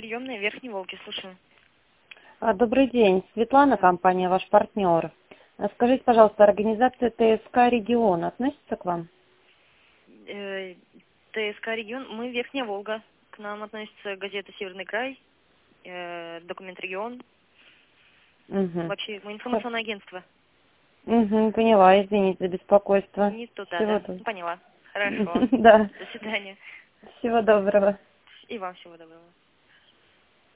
приемная Верхней Волги, слушаю. Добрый день. Светлана, компания «Ваш партнер». Скажите, пожалуйста, организация ТСК «Регион» относится к вам? ТСК «Регион», мы Верхняя Волга. К нам относится газета «Северный край», документ «Регион». Угу. Вообще, мы информационное агентство. Угу, поняла, извините за беспокойство. Не туда, Всего да? доброго. Поняла. Хорошо. Да. До свидания. Всего доброго. И вам всего доброго.